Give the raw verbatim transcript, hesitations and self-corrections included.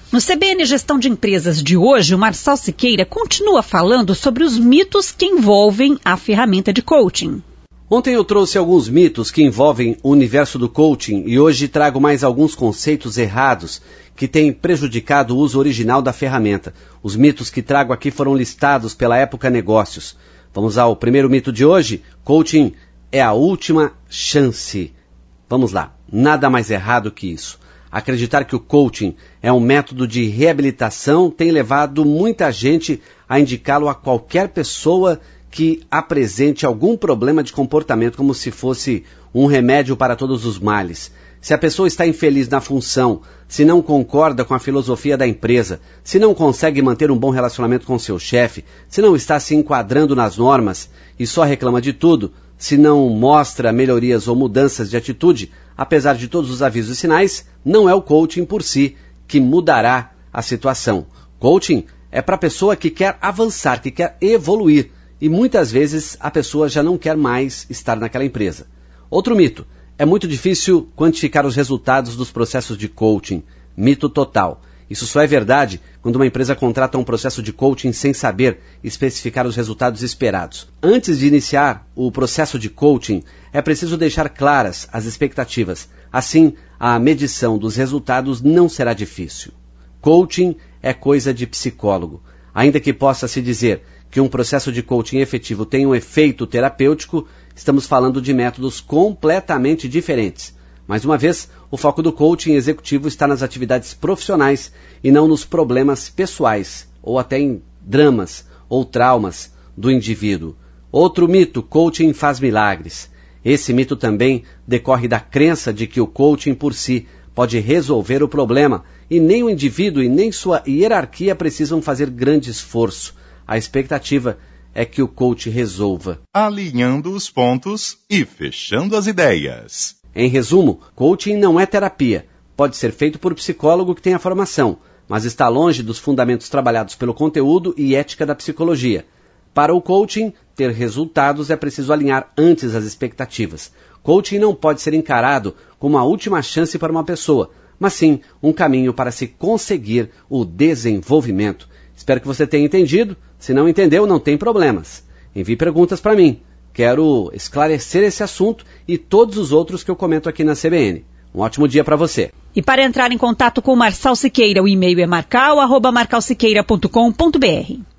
No C B N Gestão de Empresas de hoje, o Marçal Siqueira continua falando sobre os mitos que envolvem a ferramenta de coaching. Ontem eu trouxe alguns mitos que envolvem o universo do coaching e hoje trago mais alguns conceitos errados que têm prejudicado o uso original da ferramenta. Os mitos que trago aqui foram listados pela Época Negócios. Vamos ao primeiro mito de hoje. Coaching é a última chance. Vamos lá. Nada mais errado que isso. Acreditar que o coaching é um método de reabilitação tem levado muita gente a indicá-lo a qualquer pessoa que apresente algum problema de comportamento como se fosse um remédio para todos os males. Se a pessoa está infeliz na função, se não concorda com a filosofia da empresa, se não consegue manter um bom relacionamento com seu chefe, se não está se enquadrando nas normas e só reclama de tudo, se não mostra melhorias ou mudanças de atitude, apesar de todos os avisos e sinais, não é o coaching por si que mudará a situação. Coaching é para a pessoa que quer avançar, que quer evoluir, e muitas vezes a pessoa já não quer mais estar naquela empresa. Outro mito. É muito difícil quantificar os resultados dos processos de coaching. Mito total. Isso só é verdade quando uma empresa contrata um processo de coaching sem saber especificar os resultados esperados. Antes de iniciar o processo de coaching, é preciso deixar claras as expectativas. Assim, a medição dos resultados não será difícil. Coaching é coisa de psicólogo. Ainda que possa se dizer que um processo de coaching efetivo tem um efeito terapêutico, estamos falando de métodos completamente diferentes. Mais uma vez, o foco do coaching executivo está nas atividades profissionais e não nos problemas pessoais, ou até em dramas ou traumas do indivíduo. Outro mito, coaching faz milagres. Esse mito também decorre da crença de que o coaching por si pode resolver o problema e nem o indivíduo e nem sua hierarquia precisam fazer grande esforço. A expectativa é que o coach resolva. Alinhando os pontos e fechando as ideias. Em resumo, coaching não é terapia. Pode ser feito por psicólogo que tem a formação, mas está longe dos fundamentos trabalhados pelo conteúdo e ética da psicologia. Para o coaching ter resultados é preciso alinhar antes as expectativas. Coaching não pode ser encarado como a última chance para uma pessoa, mas sim um caminho para se conseguir o desenvolvimento. Espero que você tenha entendido. Se não entendeu, não tem problemas. Envie perguntas para mim. Quero esclarecer esse assunto e todos os outros que eu comento aqui na C B N. Um ótimo dia para você. E para entrar em contato com o Marçal Siqueira, o e-mail é marcal arroba marcal siqueira ponto com ponto br.